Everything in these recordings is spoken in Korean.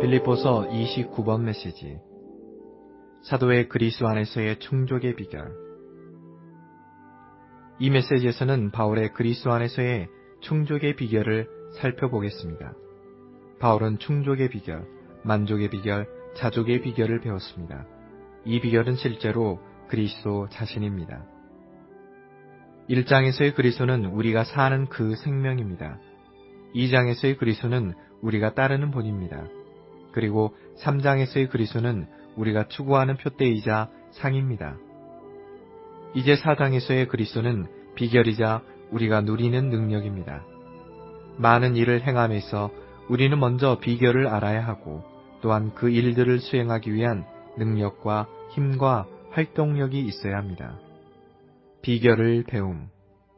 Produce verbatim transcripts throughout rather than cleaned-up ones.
빌립보서 이십구 번 메시지. 사도의 그리스도 안에서의 충족의 비결. 이 메시지에서는 바울의 그리스도 안에서의 충족의 비결을 살펴보겠습니다. 바울은 충족의 비결, 만족의 비결, 자족의 비결을 배웠습니다. 이 비결은 실제로 그리스도 자신입니다. 일 장에서의 그리스도는 우리가 사는 그 생명입니다. 이 장에서의 그리스도는 우리가 따르는 본입니다. 그리고 삼 장에서의 그리스도는 우리가 추구하는 표대이자 상입니다. 이제 사 장에서의 그리스도는 비결이자 우리가 누리는 능력입니다. 많은 일을 행함에서 우리는 먼저 비결을 알아야 하고 또한 그 일들을 수행하기 위한 능력과 힘과 활동력이 있어야 합니다. 비결을 배움.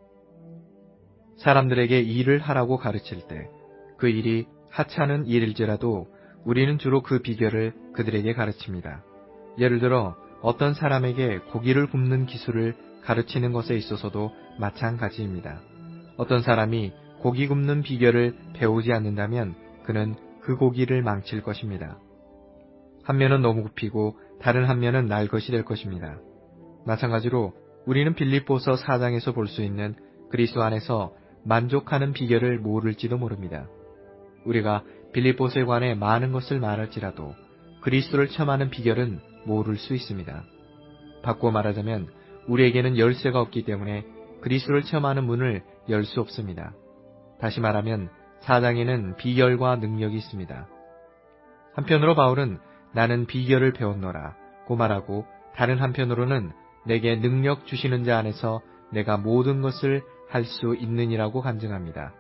사람들에게 일을 하라고 가르칠 때 그 일이 하찮은 일일지라도 우리는 주로 그 비결을 그들에게 가르칩니다. 예를 들어 어떤 사람에게 고기를 굽는 기술을 가르치는 것에 있어서도 마찬가지입니다. 어떤 사람이 고기 굽는 비결을 배우지 않는다면 그는 그 고기를 망칠 것입니다. 한 면은 너무 굽히고 다른 한 면은 날 것이 될 것입니다. 마찬가지로 우리는 빌립보서 사 장에서 볼 수 있는 그리스도 안에서 만족하는 비결을 모를지도 모릅니다. 우리가 빌립보서에 관해 많은 것을 말할지라도 그리스도를 체험하는 비결은 모를 수 있습니다. 바꾸어 말하자면 우리에게는 열쇠가 없기 때문에 그리스도를 체험하는 문을 열 수 없습니다. 다시 말하면 사 장에는 비결과 능력이 있습니다. 한편으로 바울은 나는 비결을 배웠노라 고 말하고 다른 한편으로는 내게 능력 주시는 자 안에서 내가 모든 것을 할 수 있느니라고 간증합니다.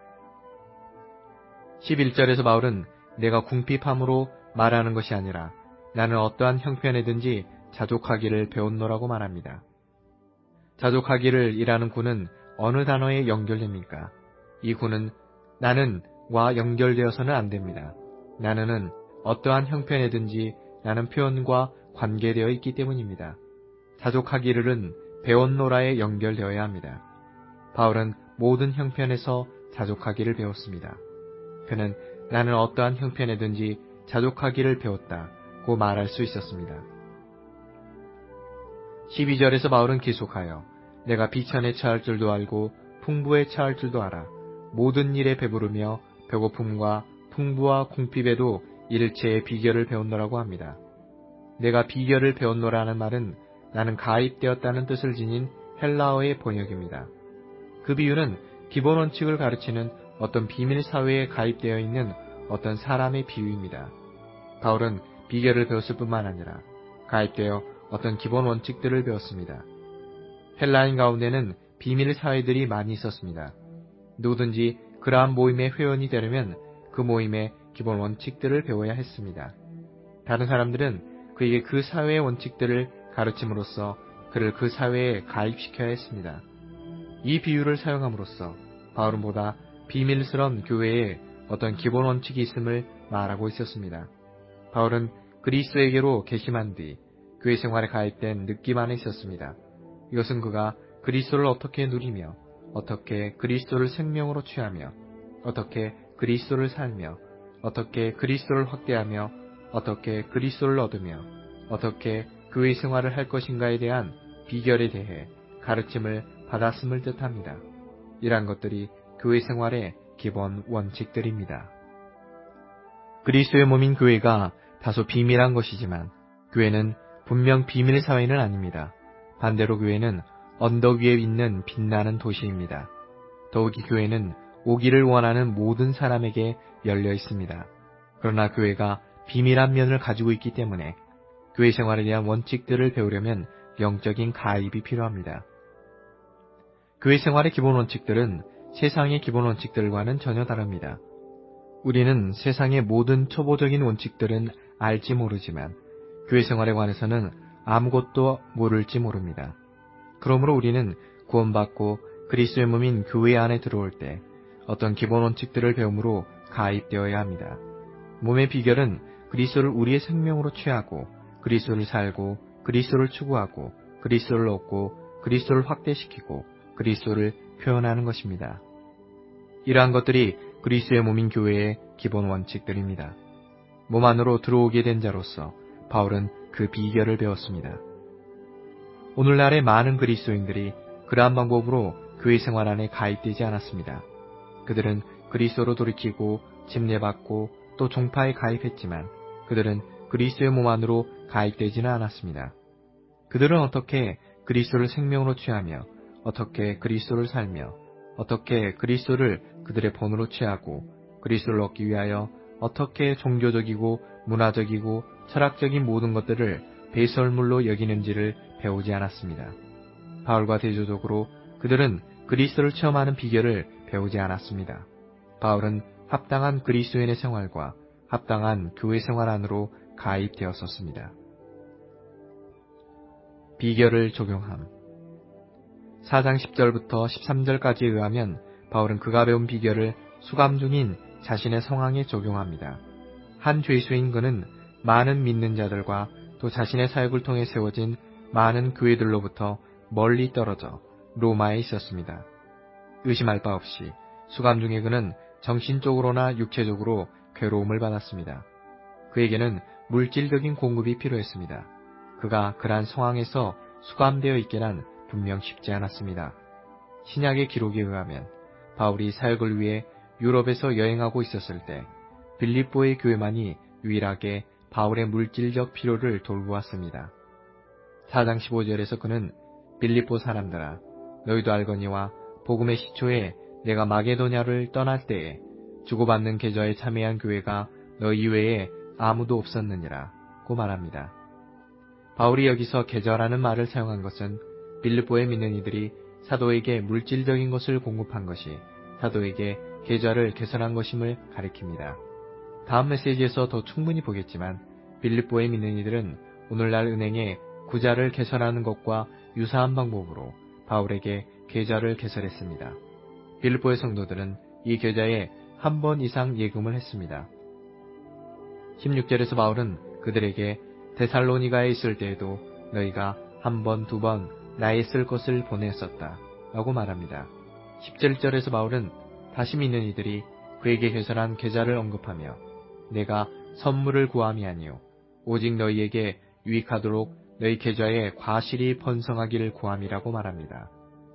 십일 절에서 바울은 내가 궁핍함으로 말하는 것이 아니라 나는 어떠한 형편에든지 자족하기를 배웠노라고 말합니다. 자족하기를 이라는 구는 어느 단어에 연결됩니까? 이 구는 나는 와 연결되어서는 안 됩니다. 나는은 어떠한 형편에든지 라는 표현과 관계되어 있기 때문입니다. 자족하기를은 배웠노라에 연결되어야 합니다. 바울은 모든 형편에서 자족하기를 배웠습니다. 그는 나는 어떠한 형편에든지 자족하기를 배웠다고 말할 수 있었습니다. 십이 절에서 바울은 계속하여 내가 비천에 처할 줄도 알고 풍부에 처할 줄도 알아 모든 일에 배부르며 배고픔과 풍부와 궁핍에도 일체의 비결을 배웠노라고 합니다. 내가 비결을 배웠노라는 말은 나는 가입되었다는 뜻을 지닌 헬라어의 번역입니다. 그 비유는 기본 원칙을 가르치는 어떤 비밀 사회에 가입되어 있는 어떤 사람의 비유입니다. 바울은 비결을 배웠을 뿐만 아니라 가입되어 어떤 기본 원칙들을 배웠습니다. 헬라인 가운데는 비밀 사회들이 많이 있었습니다. 누구든지 그러한 모임의 회원이 되려면 그 모임의 기본 원칙들을 배워야 했습니다. 다른 사람들은 그에게 그 사회의 원칙들을 가르침으로써 그를 그 사회에 가입시켜야 했습니다. 이 비유를 사용함으로써 바울은 보다 비밀스러운 교회에 어떤 기본 원칙이 있음을 말하고 있었습니다. 바울은 그리스도에게로 개심한 뒤 교회 생활에 가입된 느낌 안에 있었습니다. 이것은 그가 그리스도를 어떻게 누리며 어떻게 그리스도를 생명으로 취하며 어떻게 그리스도를 살며 어떻게 그리스도를 확대하며 어떻게 그리스도를 얻으며 어떻게 교회 생활을 할 것인가에 대한 비결에 대해 가르침을 받았음을 뜻합니다. 이러한 것들이 교회 생활의 기본 원칙들입니다. 그리스도의 몸인 교회가 다소 비밀한 것이지만 교회는 분명 비밀 사회는 아닙니다. 반대로 교회는 언덕 위에 있는 빛나는 도시입니다. 더욱이 교회는 오기를 원하는 모든 사람에게 열려 있습니다. 그러나 교회가 비밀한 면을 가지고 있기 때문에 교회 생활에 대한 원칙들을 배우려면 영적인 가입이 필요합니다. 교회 생활의 기본 원칙들은 세상의 기본 원칙들과는 전혀 다릅니다. 우리는 세상의 모든 초보적인 원칙들은 알지 모르지만 교회 생활에 관해서는 아무것도 모를지 모릅니다. 그러므로 우리는 구원받고 그리스도의 몸인 교회 안에 들어올 때 어떤 기본 원칙들을 배움으로 가입되어야 합니다. 몸의 비결은 그리스도를 우리의 생명으로 취하고 그리스도를 살고 그리스도를 추구하고 그리스도를 얻고 그리스도를 확대시키고 그리스도를 표현하는 것입니다. 이러한 것들이 그리스도의 몸인 교회의 기본 원칙들입니다. 몸 안으로 들어오게 된 자로서 바울은 그 비결을 배웠습니다. 오늘날의 많은 그리스도인들이 그러한 방법으로 교회 생활 안에 가입되지 않았습니다. 그들은 그리스도로 돌이키고 침례받고 또 종파에 가입했지만 그들은 그리스도의 몸 안으로 가입되지는 않았습니다. 그들은 어떻게 그리스도를 생명으로 취하며 어떻게 그리스도를 살며 어떻게 그리스도를 그들의 본으로 취하고 그리스도를 얻기 위하여 어떻게 종교적이고 문화적이고 철학적인 모든 것들을 배설물로 여기는지를 배우지 않았습니다. 바울과 대조적으로 그들은 그리스도를 체험하는 비결을 배우지 않았습니다. 바울은 합당한 그리스도인의 생활과 합당한 교회 생활 안으로 가입되었었습니다. 비결을 적용함. 사 장 십 절부터 십삼 절까지에 의하면 바울은 그가 배운 비결을 수감 중인 자신의 상황에 적용합니다. 한 죄수인 그는 많은 믿는 자들과 또 자신의 사역을 통해 세워진 많은 교회들로부터 멀리 떨어져 로마에 있었습니다. 의심할 바 없이 수감 중에 그는 정신적으로나 육체적으로 괴로움을 받았습니다. 그에게는 물질적인 공급이 필요했습니다. 그가 그러한 상황에서 수감되어 있기란 분명 쉽지 않았습니다. 신약의 기록에 의하면 바울이 사역을 위해 유럽에서 여행하고 있었을 때 빌립보의 교회만이 유일하게 바울의 물질적 필요를 돌보았습니다. 사 장 십오 절에서 그는 빌립보 사람들아 너희도 알거니와 복음의 시초에 내가 마게도냐를 떠날 때에 주고받는 계좌에 참여한 교회가 너희 외에 아무도 없었느니라 고 말합니다. 바울이 여기서 계좌라는 말을 사용한 것은 빌립보에 믿는 이들이 사도에게 물질적인 것을 공급한 것이 사도에게 계좌를 개설한 것임을 가리킵니다. 다음 메시지에서 더 충분히 보겠지만 빌립보에 믿는 이들은 오늘날 은행에 구자를 개설하는 것과 유사한 방법으로 바울에게 계좌를 개설했습니다. 빌립보의 성도들은 이 계좌에 한 번 이상 예금을 했습니다. 십육 절에서 바울은 그들에게 데살로니가에 있을 때에도 너희가 한 번, 두 번 나의 쓸 것을 보냈었다 라고 말합니다. 십칠 절에서 바울은 다시 믿는 이들이 그에게 개설한 계좌를 언급하며 내가 선물을 구함이 아니요 오직 너희에게 유익하도록 너희 계좌에 과실이 번성하기를 구함이라고 말합니다.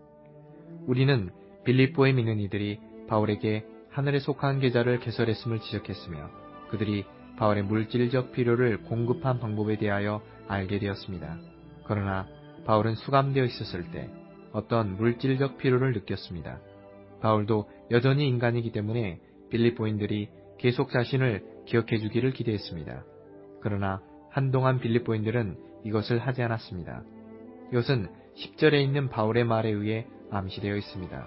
우리는 빌립보에 믿는 이들이 바울에게 하늘에 속한 계좌를 개설했음을 지적했으며 그들이 바울의 물질적 필요를 공급한 방법에 대하여 알게 되었습니다. 그러나 바울은 수감되어 있었을 때 어떤 물질적 필요를 느꼈습니다. 바울도 여전히 인간이기 때문에 빌립보인들이 계속 자신을 기억해 주기를 기대했습니다. 그러나 한동안 빌립보인들은 이것을 하지 않았습니다. 이것은 십 절에 있는 바울의 말에 의해 암시되어 있습니다.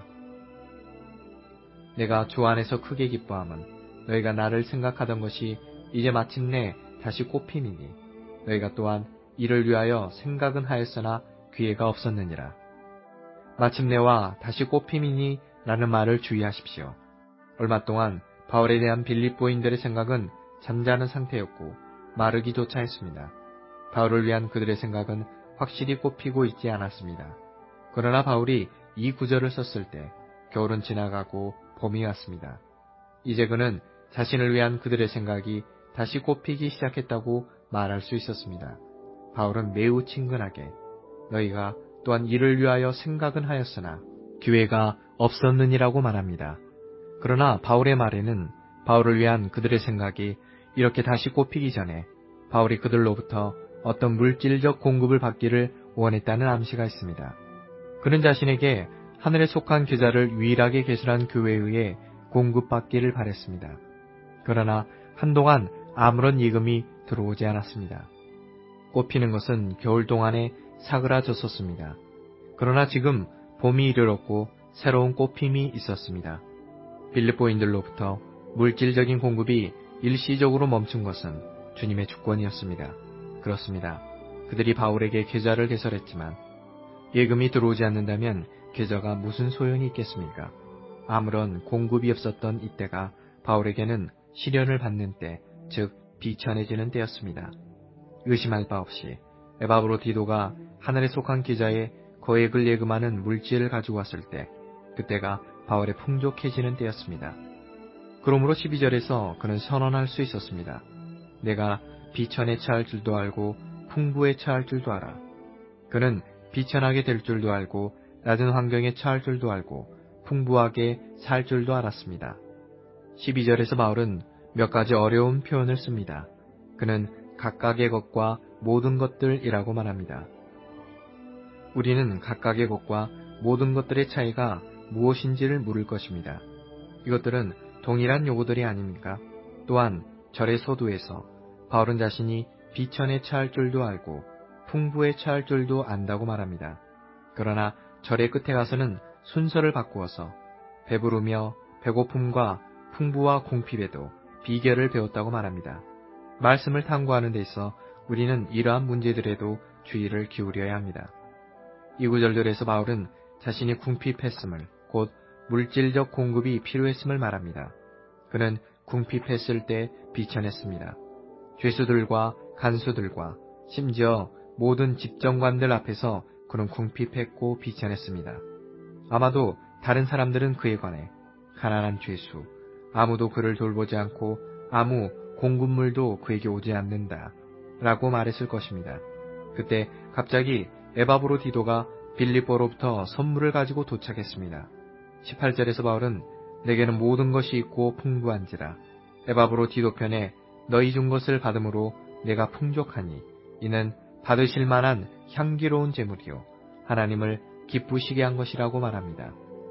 내가 주 안에서 크게 기뻐함은 너희가 나를 생각하던 것이 이제 마침내 다시 꼽힘이니 너희가 또한 이를 위하여 생각은 하였으나 기회가 없었느니라. 마침내와 다시 꼽힘이니 라는 말을 주의하십시오. 얼마 동안 바울에 대한 빌립보인들의 생각은 잠자는 상태였고 마르기조차 했습니다. 바울을 위한 그들의 생각은 확실히 꼽히고 있지 않았습니다. 그러나 바울이 이 구절을 썼을 때 겨울은 지나가고 봄이 왔습니다. 이제 그는 자신을 위한 그들의 생각이 다시 꼽히기 시작했다고 말할 수 있었습니다. 바울은 매우 친근하게 너희가 또한 이를 위하여 생각은 하였으나 기회가 없었느니라고 말합니다. 그러나 바울의 말에는 바울을 위한 그들의 생각이 이렇게 다시 꼽히기 전에 바울이 그들로부터 어떤 물질적 공급을 받기를 원했다는 암시가 있습니다. 그는 자신에게 하늘에 속한 계좌를 유일하게 개설한 교회에 의해 공급받기를 바랬습니다. 그러나 한동안 아무런 예금이 들어오지 않았습니다. 꼽히는 것은 겨울 동안에 사그라졌었습니다. 그러나 지금 봄이 이르렀고 새로운 꼽힘이 있었습니다. 빌립보인들로부터 물질적인 공급이 일시적으로 멈춘 것은 주님의 주권이었습니다. 그렇습니다. 그들이 바울에게 계좌를 개설했지만 예금이 들어오지 않는다면 계좌가 무슨 소용이 있겠습니까? 아무런 공급이 없었던 이때가 바울에게는 시련을 받는 때, 즉 비천해지는 때였습니다. 의심할 바 없이 에바브로디도가 하늘에 속한 계좌에 거액을 예금하는 물질을 가지고 왔을 때, 그때가 바울의 풍족해지는 때였습니다. 그러므로 십이 절에서 그는 선언할 수 있었습니다. 내가 비천에 처할 줄도 알고 풍부에 처할 줄도 알아. 그는 비천하게 될 줄도 알고 낮은 환경에 처할 줄도 알고 풍부하게 살 줄도 알았습니다. 십이 절에서 바울은 몇 가지 어려운 표현을 씁니다. 그는 각각의 것과 모든 것들이라고 말합니다. 우리는 각각의 것과 모든 것들의 차이가 무엇인지를 물을 것입니다. 이것들은 동일한 요구들이 아닙니까? 또한 절의 서두에서 바울은 자신이 비천에 처할 줄도 알고 풍부에 처할 줄도 안다고 말합니다. 그러나 절의 끝에 가서는 순서를 바꾸어서 배부르며 배고픔과 풍부와 궁핍에도 비결을 배웠다고 말합니다. 말씀을 탐구하는 데 있어 우리는 이러한 문제들에도 주의를 기울여야 합니다. 이 구절들에서 바울은 자신이 궁핍했음을, 곧 물질적 공급이 필요했음을 말합니다. 그는 궁핍했을 때 비천했습니다. 죄수들과 간수들과 심지어 모든 집정관들 앞에서 그는 궁핍했고 비천했습니다. 아마도 다른 사람들은 그에 관해 가난한 죄수, 아무도 그를 돌보지 않고 아무 공급물도 그에게 오지 않는다 라고 말했을 것입니다. 그때 갑자기 에바브로디도가 빌립보로부터 선물을 가지고 도착했습니다. 십팔 절에서 바울은 내게는 모든 것이 있고 풍부한지라 에바브로디도 편에 너희 준 것을 받음으로 내가 풍족하니 이는 받으실 만한 향기로운 제물이요 하나님을 기쁘시게 한 것이라고 말합니다.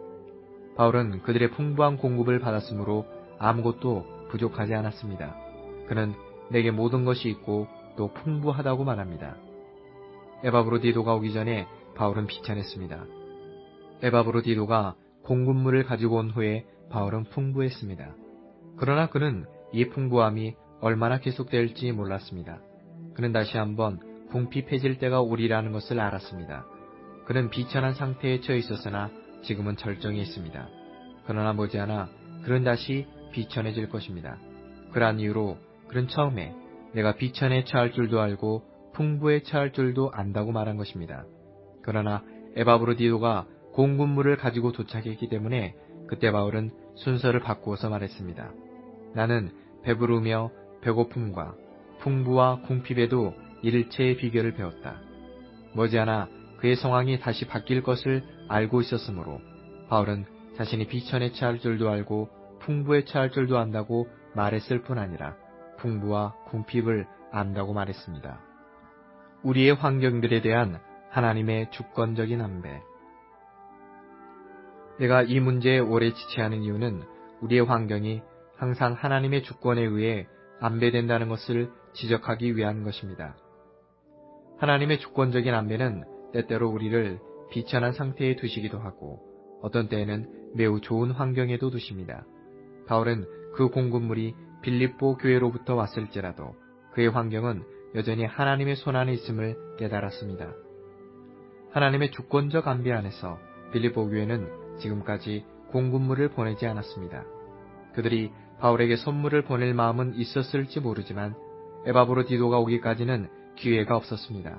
바울은 그들의 풍부한 공급을 받았으므로 아무것도 부족하지 않았습니다. 그는 내게 모든 것이 있고 또 풍부하다고 말합니다. 에바브로디도가 오기 전에 바울은 비천했습니다. 에바브로디도가 공급물을 가지고 온 후에 바울은 풍부했습니다. 그러나 그는 이 풍부함이 얼마나 계속될지 몰랐습니다. 그는 다시 한번 궁핍해질 때가 오리라는 것을 알았습니다. 그는 비천한 상태에 처해 있었으나 지금은 절정에 있습니다. 그러나 머지않아 그는 다시 비천해질 것입니다. 그러한 이유로 그는 처음에 내가 비천에 처할 줄도 알고 풍부에 처할 줄도 안다고 말한 것입니다. 그러나 에바브로디도가 공급물을 가지고 도착했기 때문에 그때 바울은 순서를 바꾸어서 말했습니다. 나는 배부르며 배고픔과 풍부와 궁핍에도 일체의 비결을 배웠다. 머지않아 그의 상황이 다시 바뀔 것을 알고 있었으므로 바울은 자신이 비천에 처할 줄도 알고 풍부에 처할 줄도 안다고 말했을 뿐 아니라 풍부와 궁핍을 안다고 말했습니다. 우리의 환경들에 대한 하나님의 주권적인 안배. 내가 이 문제에 오래 지체하는 이유는 우리의 환경이 항상 하나님의 주권에 의해 안배된다는 것을 지적하기 위한 것입니다. 하나님의 주권적인 안배는 때때로 우리를 비천한 상태에 두시기도 하고 어떤 때에는 매우 좋은 환경에도 두십니다. 바울은 그 공급물이 빌립보 교회로부터 왔을지라도 그의 환경은 여전히 하나님의 손안에 있음을 깨달았습니다. 하나님의 주권적 안배 안에서 빌립보 교회는 지금까지 공급물을 보내지 않았습니다. 그들이 바울에게 선물을 보낼 마음은 있었을지 모르지만 에바브로디도가 오기까지는 기회가 없었습니다.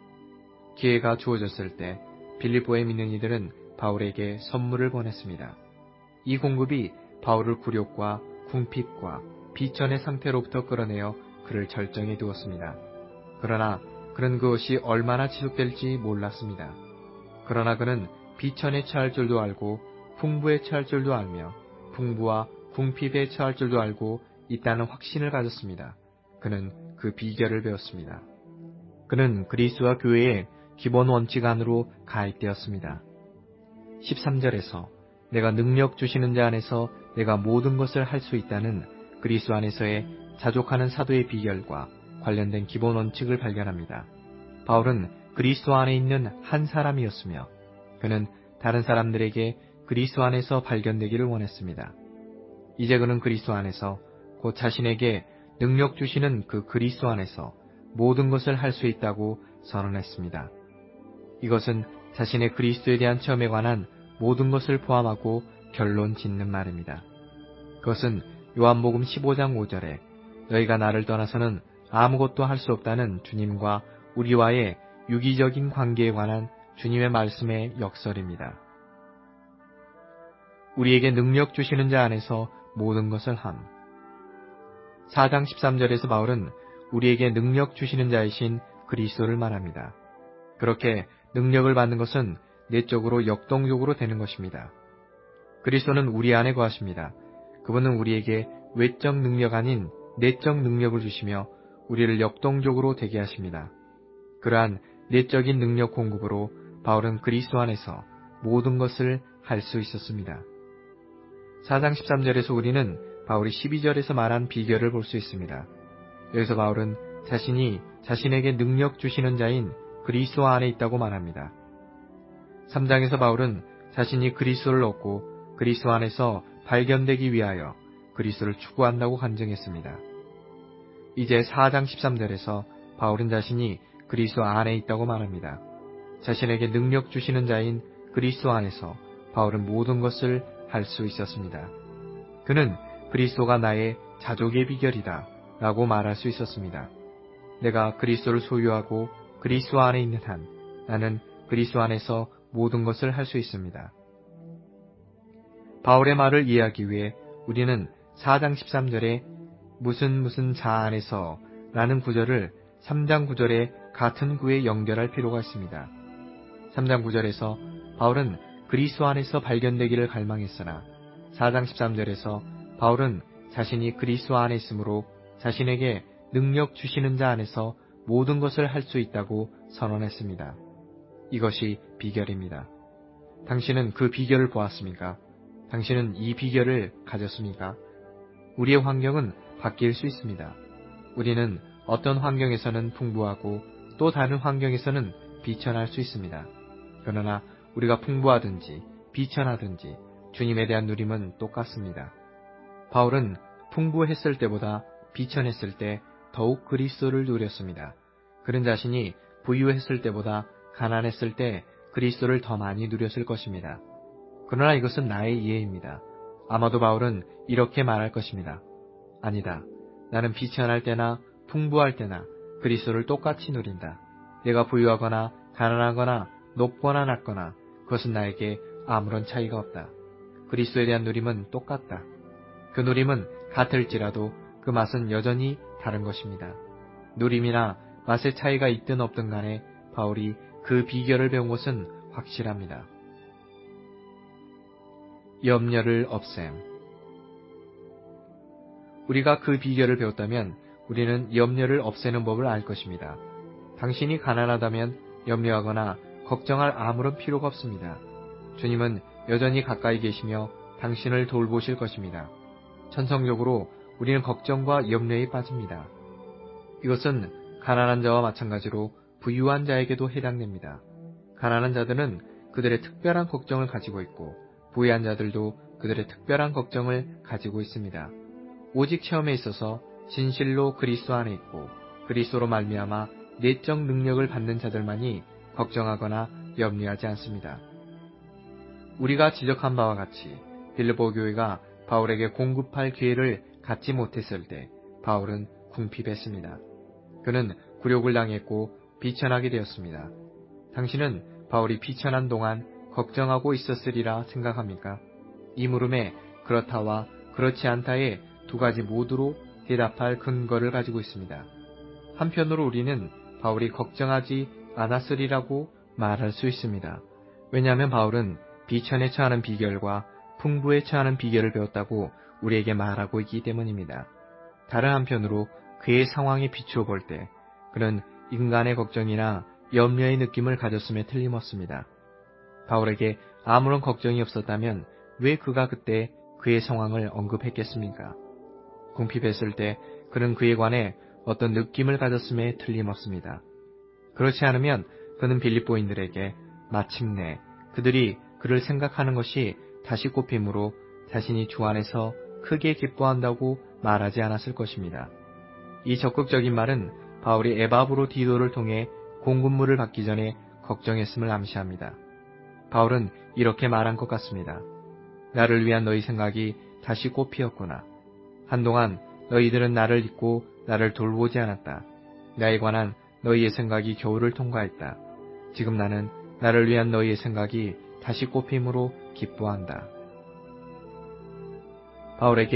기회가 주어졌을 때 빌립보에 믿는 이들은 바울에게 선물을 보냈습니다. 이 공급이 바울을 굴욕과 궁핍과 비천의 상태로부터 끌어내어 그를 절정에 두었습니다. 그러나 그는 그것이 얼마나 지속될지 몰랐습니다. 그러나 그는 비천에 처할 줄도 알고 풍부에 처할 줄도 알며 풍부와 궁핍에 처할 줄도 알고 있다는 확신을 가졌습니다. 그는 그 비결을 배웠습니다. 그는 그리스도와 교회의 기본 원칙 안으로 가입되었습니다. 십삼 절에서 내가 능력 주시는 자 안에서 내가 모든 것을 할 수 있다는 그리스도 안에서의 자족하는 사도의 비결과 관련된 기본 원칙을 발견합니다. 바울은 그리스도 안에 있는 한 사람이었으며 그는 다른 사람들에게 그리스도 안에서 발견되기를 원했습니다. 이제 그는 그리스도 안에서 곧 자신에게 능력 주시는 그 그리스도 안에서 모든 것을 할 수 있다고 선언했습니다. 이것은 자신의 그리스도에 대한 체험에 관한 모든 것을 포함하고 결론 짓는 말입니다. 그것은 요한복음 십오 장 오 절에 너희가 나를 떠나서는 아무것도 할 수 없다는 주님과 우리와의 유기적인 관계에 관한 주님의 말씀의 역설입니다. 우리에게 능력 주시는 자 안에서 모든 것을 함. 사 장 십삼 절에서 바울은 우리에게 능력 주시는 자이신 그리스도를 말합니다. 그렇게 능력을 받는 것은 내적으로 역동적으로 되는 것입니다. 그리스도는 우리 안에 거하십니다. 그분은 우리에게 외적 능력 아닌 내적 능력을 주시며 우리를 역동적으로 되게 하십니다. 그러한 내적인 능력 공급으로 바울은 그리스도 안에서 모든 것을 할 수 있었습니다. 사 장 십삼 절에서 우리는 바울이 십이 절에서 말한 비결을 볼 수 있습니다. 여기서 바울은 자신이 자신에게 능력 주시는 자인 그리스도 안에 있다고 말합니다. 삼 장에서 바울은 자신이 그리스도를 얻고 그리스도 안에서 발견되기 위하여 그리스도를 추구한다고 간증했습니다. 이제 사 장 십삼 절에서 바울은 자신이 그리스도 안에 있다고 말합니다. 자신에게 능력 주시는 자인 그리스도 안에서 바울은 모든 것을 할 수 있었습니다. 그는 그리스도가 나의 자족의 비결이다 라고 말할 수 있었습니다. 내가 그리스도를 소유하고 그리스도 안에 있는 한 나는 그리스도 안에서 모든 것을 할 수 있습니다. 바울의 말을 이해하기 위해 우리는 사 장 십삼 절에 무슨 무슨 자 안에서 라는 구절을 삼 장 구 절의 같은 구에 연결할 필요가 있습니다. 삼 장 구 절에서 바울은 그리스도 안에서 발견되기를 갈망했으나 사 장 십삼 절에서 바울은 자신이 그리스도 안에 있으므로 자신에게 능력 주시는 자 안에서 모든 것을 할 수 있다고 선언했습니다. 이것이 비결입니다. 당신은 그 비결을 보았습니까? 당신은 이 비결을 가졌습니까? 우리의 환경은 바뀔 수 있습니다. 우리는 어떤 환경에서는 풍부하고 또 다른 환경에서는 비천할 수 있습니다. 그러나 우리가 풍부하든지 비천하든지 주님에 대한 누림은 똑같습니다. 바울은 풍부했을 때보다 비천했을 때 더욱 그리스도를 누렸습니다. 그는 자신이 부유했을 때보다 가난했을 때 그리스도를 더 많이 누렸을 것입니다. 그러나 이것은 나의 이해입니다. 아마도 바울은 이렇게 말할 것입니다. 아니다. 나는 비천할 때나 풍부할 때나 그리스도를 똑같이 누린다. 내가 부유하거나 가난하거나 높거나 낮거나 그것은 나에게 아무런 차이가 없다. 그리스도에 대한 누림은 똑같다. 그 누림은 같을지라도 그 맛은 여전히 다른 것입니다. 누림이나 맛의 차이가 있든 없든 간에 바울이 그 비결을 배운 것은 확실합니다. 염려를 없앰. 우리가 그 비결을 배웠다면 우리는 염려를 없애는 법을 알 것입니다. 당신이 가난하다면 염려하거나 걱정할 아무런 필요가 없습니다. 주님은 여전히 가까이 계시며 당신을 돌보실 것입니다. 천성적으로 우리는 걱정과 염려에 빠집니다. 이것은 가난한 자와 마찬가지로 부유한 자에게도 해당됩니다. 가난한 자들은 그들의 특별한 걱정을 가지고 있고 부유한 자들도 그들의 특별한 걱정을 가지고 있습니다. 오직 체험에 있어서 진실로 그리스도 안에 있고 그리스도로 말미암아 내적 능력을 받는 자들만이 걱정하거나 염려하지 않습니다. 우리가 지적한 바와 같이 빌립보 교회가 바울에게 공급할 기회를 갖지 못했을 때 바울은 궁핍했습니다. 그는 굴욕을 당했고 비천하게 되었습니다. 당신은 바울이 비천한 동안 걱정하고 있었으리라 생각합니까? 이 물음에 그렇다와 그렇지 않다의 두 가지 모두로 대답할 근거를 가지고 있습니다. 한편으로 우리는 바울이 걱정하지 않았으리라고 말할 수 있습니다. 왜냐하면 바울은 비천에 처하는 비결과 풍부에 처하는 비결을 배웠다고 우리에게 말하고 있기 때문입니다. 다른 한편으로 그의 상황에 비추어 볼 때 그는 인간의 걱정이나 염려의 느낌을 가졌음에 틀림없습니다. 바울에게 아무런 걱정이 없었다면 왜 그가 그때 그의 상황을 언급했겠습니까? 궁핍했을 때 그는 그에 관해 어떤 느낌을 가졌음에 틀림없습니다. 그렇지 않으면 그는 빌립보인들에게 마침내 그들이 그를 생각하는 것이 다시 꼽힘으로 자신이 주 안에서 크게 기뻐한다고 말하지 않았을 것입니다. 이 적극적인 말은 바울이 에바브로 디도를 통해 공급물을 받기 전에 걱정했음을 암시합니다. 바울은 이렇게 말한 것 같습니다. 나를 위한 너희 생각이 다시 꽃피었구나. 한동안 너희들은 나를 잊고 나를 돌보지 않았다. 나에 관한 너희의 생각이 겨울을 통과했다. 지금 나는 나를 위한 너희의 생각이 다시 꽃핌으로 기뻐한다. 바울에게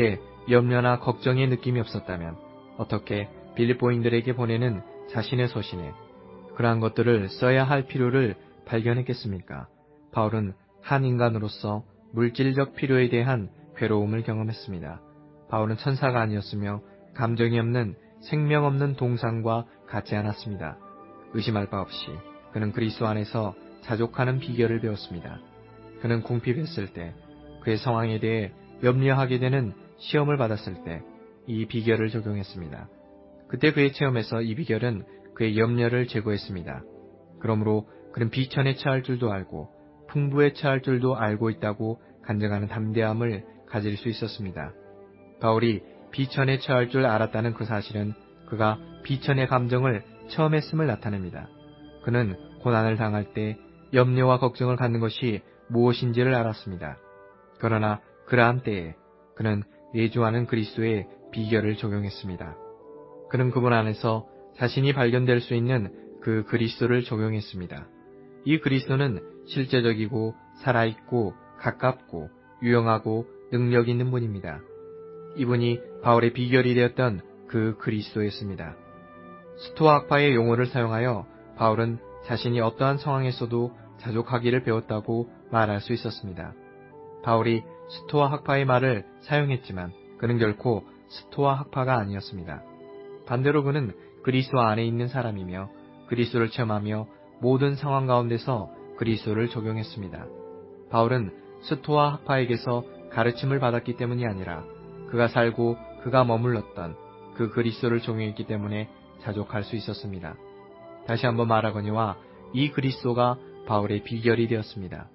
염려나 걱정의 느낌이 없었다면 어떻게 빌립보인들에게 보내는 자신의 서신에 그러한 것들을 써야 할 필요를 발견했겠습니까? 바울은 한 인간으로서 물질적 필요에 대한 괴로움을 경험했습니다. 바울은 천사가 아니었으며 감정이 없는 생명 없는 동상과 같지 않았습니다. 의심할 바 없이 그는 그리스도 안에서 자족하는 비결을 배웠습니다. 그는 궁핍했을 때, 그의 상황에 대해 염려하게 되는 시험을 받았을 때 이 비결을 적용했습니다. 그때 그의 체험에서 이 비결은 그의 염려를 제거했습니다. 그러므로 그는 비천에 처할 줄도 알고 풍부에 처할 줄도 알고 있다고 간증하는 담대함을 가질 수 있었습니다. 바울이 비천에 처할 줄 알았다는 그 사실은 그가 비천의 감정을 처음 했음을 나타냅니다. 그는 고난을 당할 때 염려와 걱정을 갖는 것이 무엇인지를 알았습니다. 그러나 그러한 때에 그는 내주하는 그리스도의 비결을 적용했습니다. 그는 그분 안에서 자신이 발견될 수 있는 그 그리스도를 적용했습니다. 이 그리스도는 실제적이고 살아있고 가깝고 유용하고 능력 있는 분입니다. 이분이 바울의 비결이 되었던 그 그리스도였습니다. 스토아 학파의 용어를 사용하여 바울은 자신이 어떠한 상황에서도 자족하기를 배웠다고 말할 수 있었습니다. 바울이 스토아 학파의 말을 사용했지만 그는 결코 스토아 학파가 아니었습니다. 반대로 그는 그리스도 안에 있는 사람이며 그리스도를 체험하며 모든 상황 가운데서 그리스도를 적용했습니다. 바울은 스토아 학파에게서 가르침을 받았기 때문이 아니라 그가 살고 그가 머물렀던 그 그리스도를 적용했기 때문에 자족할 수 있었습니다. 다시 한번 말하거니와 이 그리스도가 바울의 비결이 되었습니다.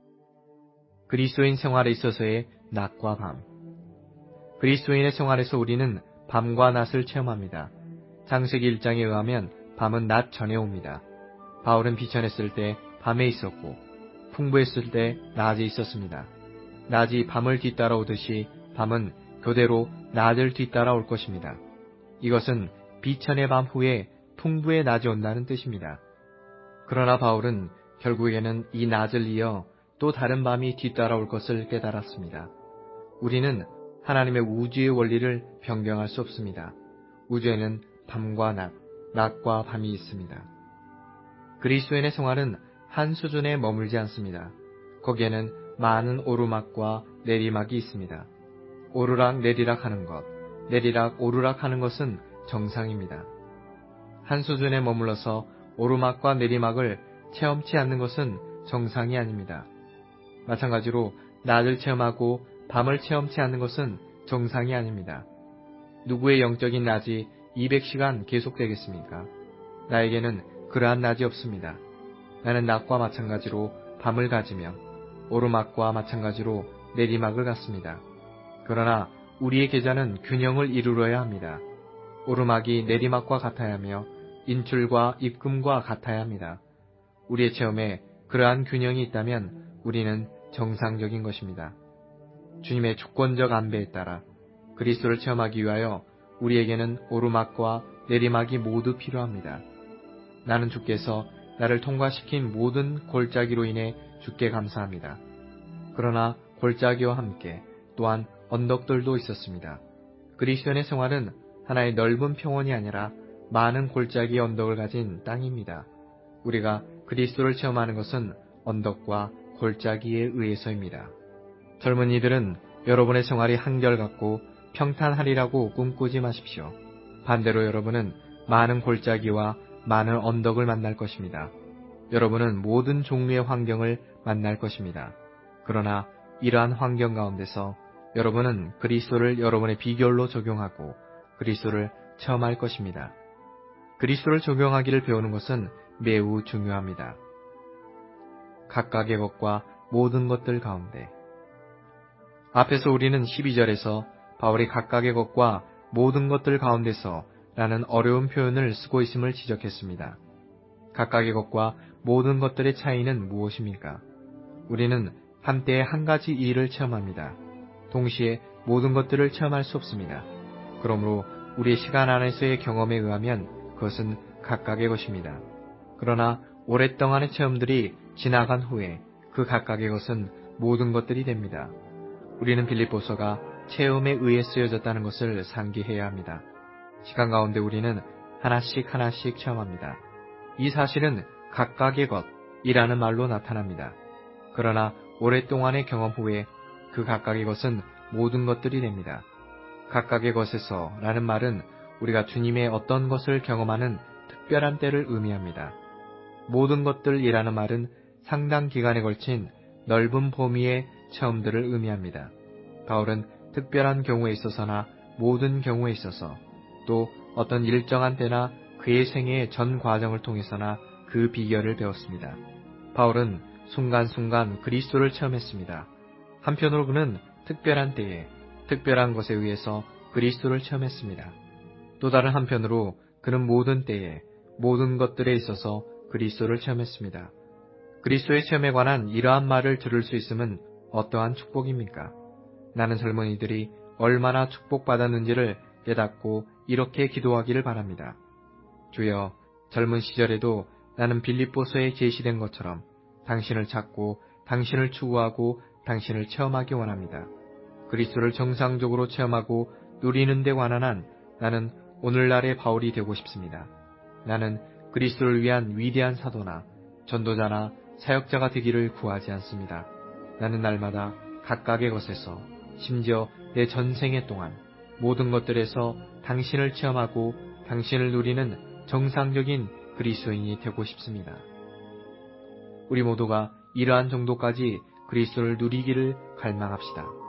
그리스도인 생활에 있어서의 낮과 밤. 그리스도인의 생활에서 우리는 밤과 낮을 체험합니다. 창세기 일 장에 의하면 밤은 낮 전에 옵니다. 바울은 비천했을 때 밤에 있었고 풍부했을 때 낮에 있었습니다. 낮이 밤을 뒤따라오듯이 밤은 교대로 낮을 뒤따라올 것입니다. 이것은 비천의 밤 후에 풍부의 낮이 온다는 뜻입니다. 그러나 바울은 결국에는 이 낮을 이어 또 다른 밤이 뒤따라올 것을 깨달았습니다. 우리는 하나님의 우주의 원리를 변경할 수 없습니다. 우주에는 밤과 낮, 낮과 밤이 있습니다. 그리스도인의 생활은 한 수준에 머물지 않습니다. 거기에는 많은 오르막과 내리막이 있습니다. 오르락 내리락 하는 것, 내리락 오르락 하는 것은 정상입니다. 한 수준에 머물러서 오르막과 내리막을 체험치 않는 것은 정상이 아닙니다. 마찬가지로 낮을 체험하고 밤을 체험치 않는 것은 정상이 아닙니다. 누구의 영적인 낮이 이백 시간 계속되겠습니까? 나에게는 그러한 낮이 없습니다. 나는 낮과 마찬가지로 밤을 가지며 오르막과 마찬가지로 내리막을 갖습니다. 그러나 우리의 계좌는 균형을 이루어야 합니다. 오르막이 내리막과 같아야 하며 인출과 입금과 같아야 합니다. 우리의 체험에 그러한 균형이 있다면 우리는 정상적인 것입니다. 주님의 주권적 안배에 따라 그리스도를 체험하기 위하여 우리에게는 오르막과 내리막이 모두 필요합니다. 나는 주께서 나를 통과시킨 모든 골짜기로 인해 주께 감사합니다. 그러나 골짜기와 함께 또한 언덕들도 있었습니다. 그리스도인의 생활은 하나의 넓은 평원이 아니라 많은 골짜기의 언덕을 가진 땅입니다. 우리가 그리스도를 체험하는 것은 언덕과 골짜기에 의해서입니다. 젊은이들은 여러분의 생활이 한결같고 평탄하리라고 꿈꾸지 마십시오. 반대로 여러분은 많은 골짜기와 많은 언덕을 만날 것입니다. 여러분은 모든 종류의 환경을 만날 것입니다. 그러나 이러한 환경 가운데서 여러분은 그리스도를 여러분의 비결로 적용하고 그리스도를 체험할 것입니다. 그리스도를 적용하기를 배우는 것은 매우 중요합니다. 각각의 것과 모든 것들 가운데. 앞에서 우리는 십이 절에서 바울이 각각의 것과 모든 것들 가운데서 라는 어려운 표현을 쓰고 있음을 지적했습니다. 각각의 것과 모든 것들의 차이는 무엇입니까? 우리는 한때에 한 가지 일을 체험합니다. 동시에 모든 것들을 체험할 수 없습니다. 그러므로 우리의 시간 안에서의 경험에 의하면 그것은 각각의 것입니다. 그러나 오랫동안의 체험들이 지나간 후에 그 각각의 것은 모든 것들이 됩니다. 우리는 빌립보서가 체험에 의해 쓰여졌다는 것을 상기해야 합니다. 시간 가운데 우리는 하나씩 하나씩 체험합니다. 이 사실은 각각의 것이라는 말로 나타납니다. 그러나 오랫동안의 경험 후에 그 각각의 것은 모든 것들이 됩니다. 각각의 것에서 라는 말은 우리가 주님의 어떤 것을 경험하는 특별한 때를 의미합니다. 모든 것들이라는 말은 상당 기간에 걸친 넓은 범위의 체험들을 의미합니다. 바울은 특별한 경우에 있어서나 모든 경우에 있어서 또 어떤 일정한 때나 그의 생애의 전 과정을 통해서나 그 비결을 배웠습니다. 바울은 순간순간 그리스도를 체험했습니다. 한편으로 그는 특별한 때에 특별한 것에 의해서 그리스도를 체험했습니다. 또 다른 한편으로 그는 모든 때에 모든 것들에 있어서 그리스도를 체험했습니다. 그리스도의 체험에 관한 이러한 말을 들을 수 있음은 어떠한 축복입니까? 나는 젊은이들이 얼마나 축복받았는지를 깨닫고 이렇게 기도하기를 바랍니다. 주여, 젊은 시절에도 나는 빌립보서에 제시된 것처럼 당신을 찾고 당신을 추구하고 당신을 체험하기 원합니다. 그리스도를 정상적으로 체험하고 누리는 데 관한 한 나는 오늘날의 바울이 되고 싶습니다. 나는 그리스도를 위한 위대한 사도나 전도자나 사역자가 되기를 구하지 않습니다. 나는 날마다 각각의 것에서 심지어 내 전생애 동안 모든 것들에서 당신을 체험하고 당신을 누리는 정상적인 그리스도인이 되고 싶습니다. 우리 모두가 이러한 정도까지 그리스도를 누리기를 갈망합시다.